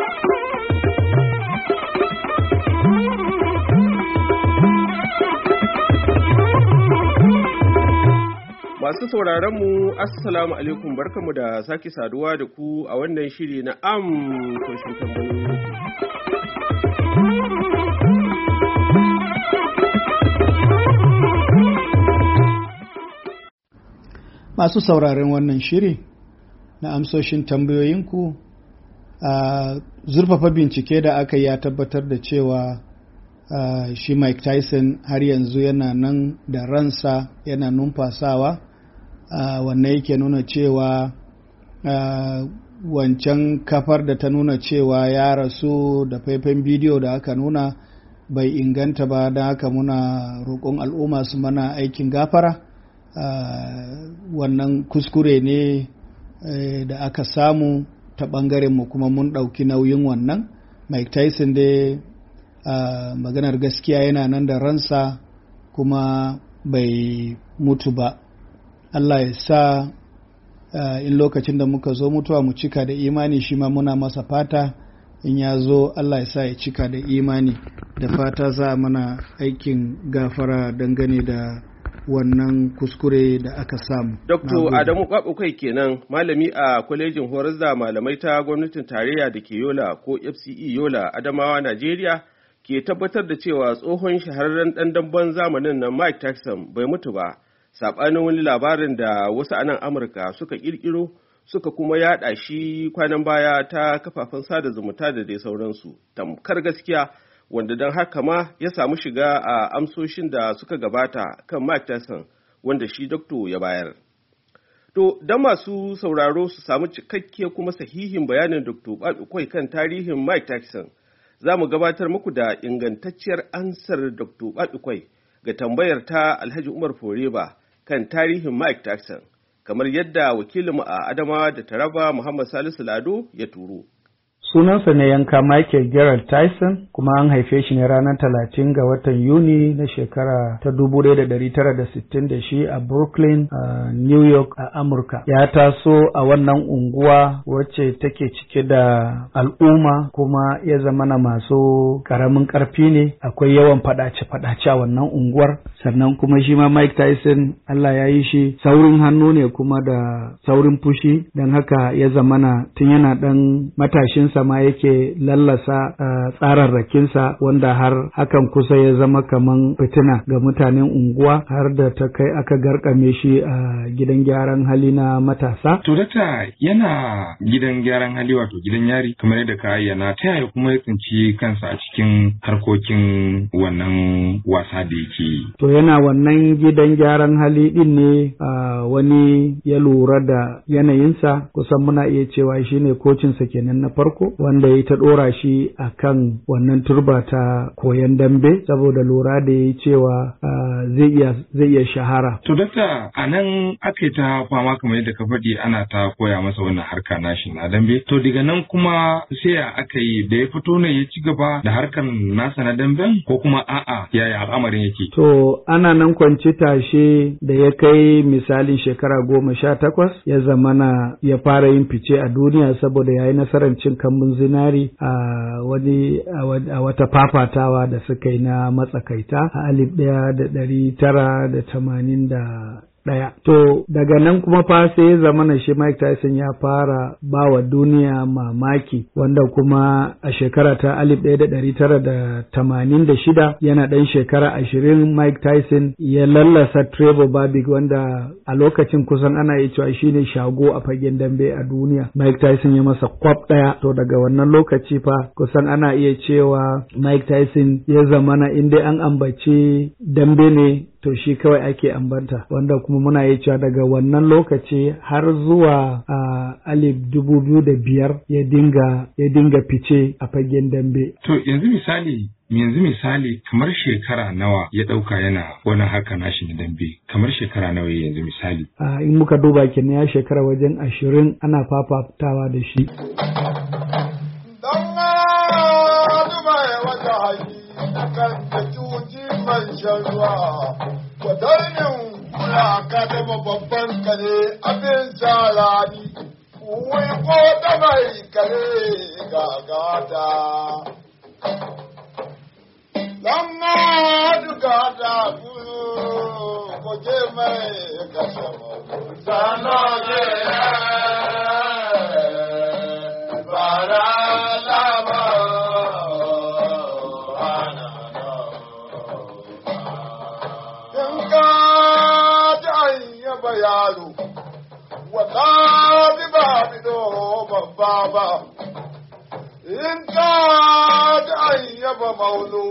Masu sauraron mu assalamu alaikum, barkamu da sake saduwa da ku a wannan shiri na amsoshin tambayoyi. Masu sauraron wannan shiri na amsoshin tambayoyinku, a zurfafa bincike da aka yi ya tabbatar da cewa shi Mike Tyson har yanzu yana nan da ransa, yana numfasawa. Wannan yake nuna cewa wancan kafar da ta nuna cewa ya rasu da faifan bidiyo da aka nuna bai inganta ba, don haka muna roƙon al'umma su mana aikin gafara. Wannan kuskure ne da aka samu ta ɓangarenmu, kuma mun ɗauki nauyin wannan. Mike Tyson dai maganar gaskiya yana nan da ransa kuma bai mutu ba. Allah ya sa in lokacin da muka zo mutuwa mu cika da imani, shi ma muna masa fata in ya zo Allah ya sa ya cika da imani. Da fata za a mana aikin gafara dangane da wannan kuskure da aka samu. Dr. Adamu Kwaɓukai kenan, malami a kwalejin horar da malamai ta gwamnatin tarayya da ke Yola ko FCE Yola, Adamawa, Najeriya, ke tabbatar da cewa tsohon shahararren ɗan damben zamanin na Mike Tyson bai mutu ba. Saɓanin wani labarin da wasu anan Amurka suka ƙirƙiro suka kuma yaɗa shi kwanan baya ta kafafen sada zumunta da dai sauransu, tamkar gaskiya, wanda don haka ma ya samu shiga a amsoshin da suka gabata kan Mike Tyson wanda shi dokto ya bayar. To, don masu sauraro su samu cikakke kuma sahihin bayanin Dr. Kwaɓukai kan tarihin Mike Tyson, za mu gabatar muku da ingantacciyar ansar Dr. Kwaɓukai ga tambayar ta Alhaji Umar Foreba kan tarihin Mike Tyson, kamar yadda wakilinmu a Adamawa da Taraba Muhammad Salisu Lado ya turo. Sunansa ne yanka Michael Gerald Tyson, kuma an haife shi ne ranar 30 ga watan Yuni na shekara ta 1960 da shi a Brooklyn, New York a Amurka. Ya taso a wannan unguwa wacce take cike da al'umma, kuma ya zama na masu karamin karfi ne. Akwai yawan fadace-fadace a wannan unguwar. Sannan kuma shi ma Mike Tyson, Allah ya yi shi saurin hannu ne kuma da saurin fushi, don haka ya zama na tun yana ɗan matashinsa ma yake lallasa tsararrakinsa, wanda har hakan kusa ya zama kaman fitina ga mutanen unguwa, har da ta kai aka garkame shi a gidan gyaran hali na matasa. To dakta, yana gidan gyaran hali wato gidan yari kamar yadda ka ayyana, ta yaya kuma ya tsinci kansa a cikin harkokin wannan wasa da yake? To yana wannan gidan gyaran hali din ne wani ya lura da yanayinsa, kusan muna iya cewa shine kocinsa kenan na farko, wanda ya ta ɗora shi a kan wannan turba ta koyon dambe, saboda lura da ya cewa zai iya shahara. To dakta, a nan aka yi ta fama kamar yadda ka faɗi, ana ta koya masa wannan harka nashi na dambe. To daga nan kuma sai aka yi da ya fito ne ya ci gaba da harkar nasa na damben, ko kuma a'a yaya al'amarin yake? To ana nan kwanci tashe da ya kai misalin shekara 18 ya zamana ya fara yin fice a duniya, saboda ya yi nasarar cin kambun zinari a wata fafatawa da suka yi na matsakaita a 1981. To daga nan kuma fa sai ya zamana shi Mike Tyson ya fara ba wa duniya mamaki, wanda kuma a shekara ta 1986 yana ɗan shekara 20 Mike Tyson ya lallasa Trevor Berbick, wanda a lokacin kusan ana iya cewa shine shago a fagen dambe a duniya. Mike Tyson ya masa kwaf ɗaya. To daga wannan lokaci fa kusan ana iya cewa Mike Tyson ya zamana inda an ambaci dambe ne to shi kawai ake ambata, wanda kuma muna yi cewa daga wannan lokaci har zuwa 2005 ya dinga fice a fagen dambe. To yanzu misali kamar shekara nawa ya ɗauka yana wani haka nashi na dambe, kamar shekara nawa yanzu misali? In muka duba kenan ya shekara wajen 20 ana fafatawa da shi. Ka zama babban kare abin zarari, wai ko da mai kare gagata lamma dugata ko je mai kashe sana je bara lama ana kinka ta bayanu wallahi ba bido babba ba in ka da ayyaba maulu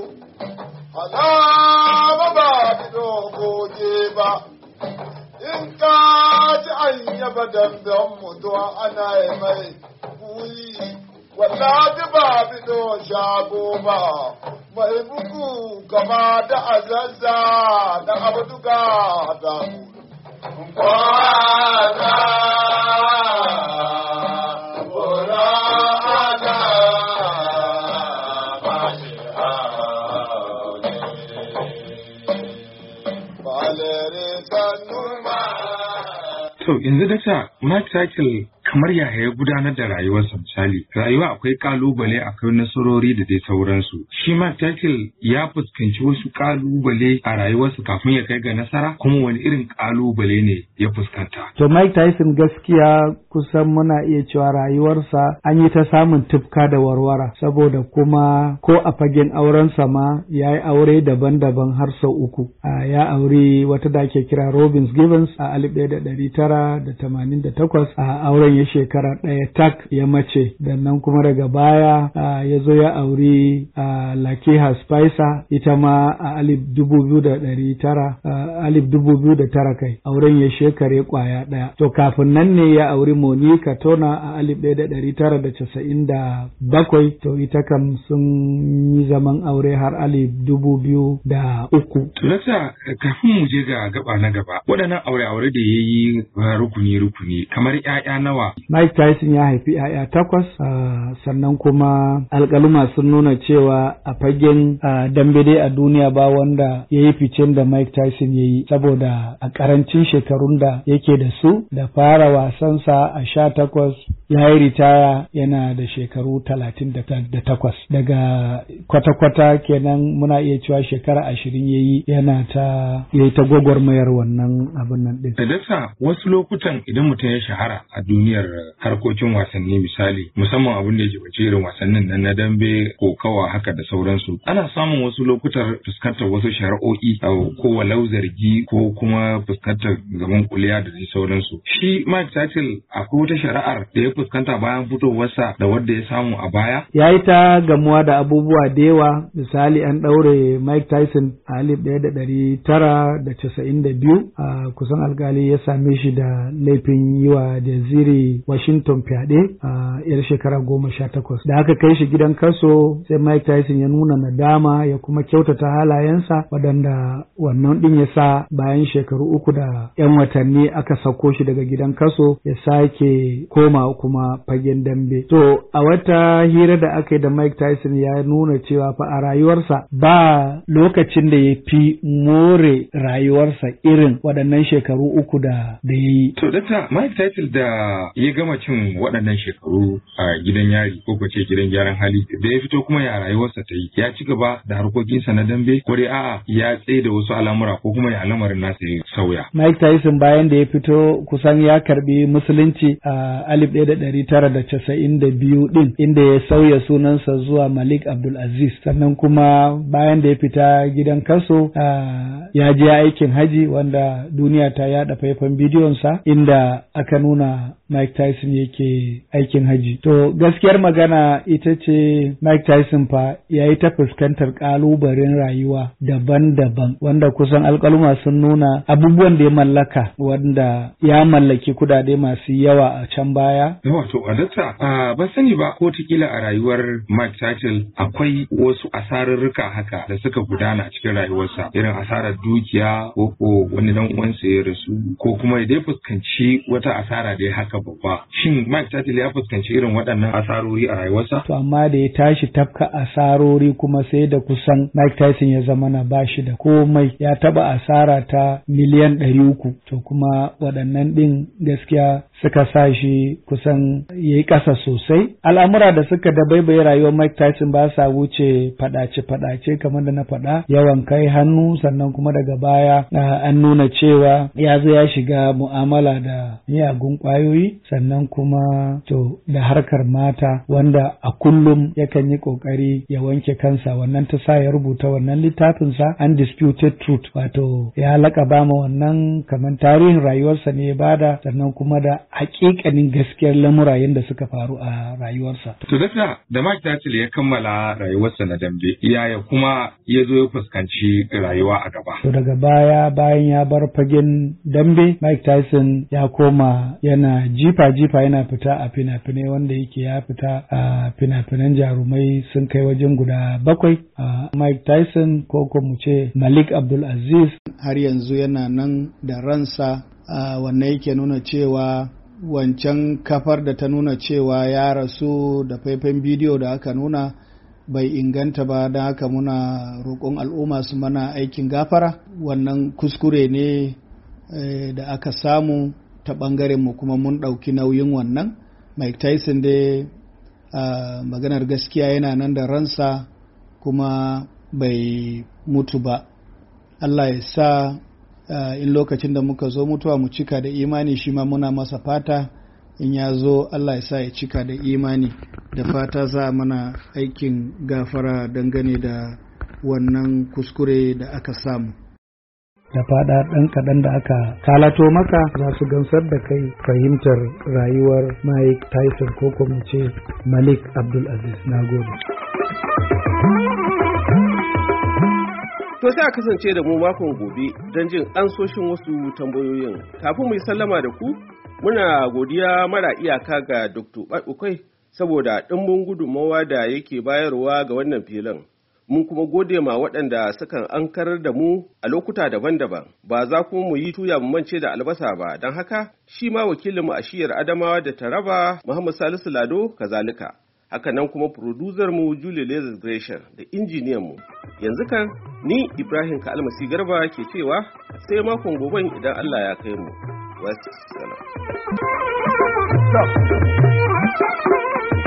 alama ba bido goje ba in ka da ayyaba dandan mutuwa ana mai kuyi wallahi ba bido shago ba mai bugu kama da azazza da abduga da kwana To yanzu dakta Mike Title kamar yaya ya gudanar da rayuwarsa misali rayuwa akwai kalubale akwai nasarori da dai sauransu shi Mike Title ya fuskanci wasu kalubale a rayuwarsa kafin ya kai ga nasara kuma wani irin kalubale ne ya fuskanta. To Mike Tyson gaskiya kusan muna iya cewa rayuwarsa an yi ta samun tufka da warwara saboda kuma ko a fagen aurensa ma ya yi aure daban-daban har sau uku. Ya auri wata da ake kira Robin Givens a 1988 a auren ya shekara ɗaya tak ya mace nan kuma daga baya ya zo ya auri Lakeha Spicer ita ma a 2009 kai auren ya shekare kwaya ɗaya. To kafin nan ne ya auri Monica Turner a 1997 to ita kam sun yi zaman aure har 2003. To dakta kafin mu je ga gaba na gaba waɗannan aure-aure da ya yi rukuni-rukuni kamar 'ya'ya nawa. Mike Tyson ya haifi 'ya'ya 8 sannan kuma alƙaluma sun nuna cewa a fagen dambe dai a duniya ba wanda ya yi ficen da Mike Tyson ya yi saboda a ƙarancin shekarun da yake da su da fara wasansa a 18 ya yi ritaya yana da shekaru 38 daga kwata-kwata kenan muna iya cewa shekara 20 ya yi yana ta gwagwarmayar wannan abin nan ɗin. Da wasu lokutan idan mutum ya shahara a duniyar harkokin wasanni misali musamman abin da ya jibace irin wasannin nan na dambe kokawa haka da sauransu ana samun wasu lokutan fuskantar wasu shari'o'i ko walau zargi ko kuma fuskantar gaban kuliya da dai sauransu shi Mike Tyson akwai wata shari'ar da ya fuskanta bayan fitowarsa da wadda ya samu a baya ya yi ta gamuwa da abubuwa da yawa misali an ɗaure Mike Tyson a 1992 kusan alkali ya same shi da laifin yi wa Desiree Washington fyaɗe a yar shekara 18 da aka kai shi gidan kaso sai Mike Tyson ya nuna nadama ya kuma kyautata halayensa waɗanda wannan ɗin ya sa bayan shekaru 3 da 'yan watanni aka sauko shi daga gidan kaso ya sake koma kuma fagen dambe. To a wata hira da aka yi da Mike Tyson ya nuna cewa fa a rayuwarsa ba lokacin da ya fi more rayuwarsa irin waɗannan shekaru 3 da ya yi. To dakta Mike Tyson da ya gama cin waɗannan shekaru a gidan yari ko ce gidan gyaran hali da ya fito kuma ya rayuwarsa ta yi ya ci gaba da harkokinsa na dambe ko dai a'a ya tsaye da wasu al'amura ko kuma ya al'amarin nasa ya sauya. Mike Tyson bayan da ya fito kusan ya karbi musulunci a 1992 din inda ya sauya sunansa zuwa Malik Abdulaziz sannan kuma bayan da ya fita gidan kaso ya je aikin haji wanda duniya ta yada faifan bidiyonsa inda aka nuna Mike Tyson yake aikin haji. To gaskiyar magana ita ce Mike Tyson fa ya yi ta fuskantar kalubalen rayuwa daban-daban wanda kusan alkaluma sun nuna abubuwan da ya mallaka wanda ya mallaki kudade masu yawa a can baya. Wato a dakta ban sani ba ko tikila a rayuwar Mike Tyson akwai wasu asararruka haka da suka gudana cikin rayuwarsa irin asarar dukiya ko wani dan uwansa ya rasu ko kuma ya fuskanci wata asara da ya haka babba. Shin Mike Tyson ya fuskanci irin waɗannan asarori a rayuwarsa? To amma da ya tashi tafka asarori kuma sai da kusan Mike Tyson ya zama na bashi da komai ya taba asara ta miliyan 300 to kuma waɗannan ɗin gaskiya suka sa shi kusan ya yi ƙasa sosai. Al'amura da suka dabaibaye rayuwar Mike Tyson ba sa wuce faɗace-faɗace kamar da na faɗa, yawan kai hannu, sannan kuma daga baya an nuna cewa ya zo ya shiga mu'amala da miyagun ƙwayoyi, sannan kuma to da harkar mata wanda a kullum yakan yi ƙoƙari ya wanke kansa. Wannan ta sa ya rubuta wannan littafinsa Undisputed Truth, wato ya laƙaba ma wannan kamar tarihin rayuwarsa ne ya bada, sannan kuma da haƙiƙanin gaskiyar lamura yadda suka faru a rayuwarsa. To da Mike Tyson ya kammala rayuwarsa na dambe, yaya kuma ya zo ya fuskanci rayuwa a gaba? To daga baya, bayan ya bar fagen dambe, Mike Tyson ya koma yana jifa-jifa, yana fita a fina-finai, wanda yake ya fita a fina-finan jarumai sun kai wajen guda 7. Mike Tyson ko mu ce Malik Abdulaziz har yanzu yana nan da ransa. Wannan yake nuna cewa wancan kafar da ta nuna cewa ya rasu da faifan bidiyo da aka nuna bai inganta ba, don haka muna roƙon al'umma su mana aikin gafara. Wannan kuskure ne da aka samu ta ɓangarenmu, kuma mun ɗauki nauyin wannan. Mike Tyson dai maganar gaskiya yana nan da ransa kuma bai mutu ba. Allah ya sa in lokacin da muka zo mutuwa mu cika da imani, shi ma muna masa fata in ya zo Allah ya sa ya cika da imani. Da fata za mana aikin gafara dangane da wannan kuskure da aka samu. Da fada ɗan kaɗan da aka kalato maka za su gamsar da kai fahimtar rayuwar Mike Tyson ko kuma ce Malik Abdulaziz. Na gode. To sai a kasance da mu makon gobe don jin ansoshin wasu tambayoyin. Kafin mu yi sallama da ku, muna godiya mara iyaka ga Dr. Ɓaɓukai saboda ɗimbin gudunmawa da yake bayarwa ga wannan filin. Mun kuma gode ma waɗanda sukan ankarar da mu a lokuta daban-daban. Ba za kuma mu yi tuya mu mance da albasa ba, don haka shi ma wakilinmu a shiyar Adamawa da Taraba, Muhammad Salisu Lado, kazalika. Haka nan kuma mu Julie Lazarus Gresham da injiniyanmu. Yanzu kan ni Ibrahim Kalmasi Garba ke cewa sai makon goben idan Allah ya kai mu. Wassalam.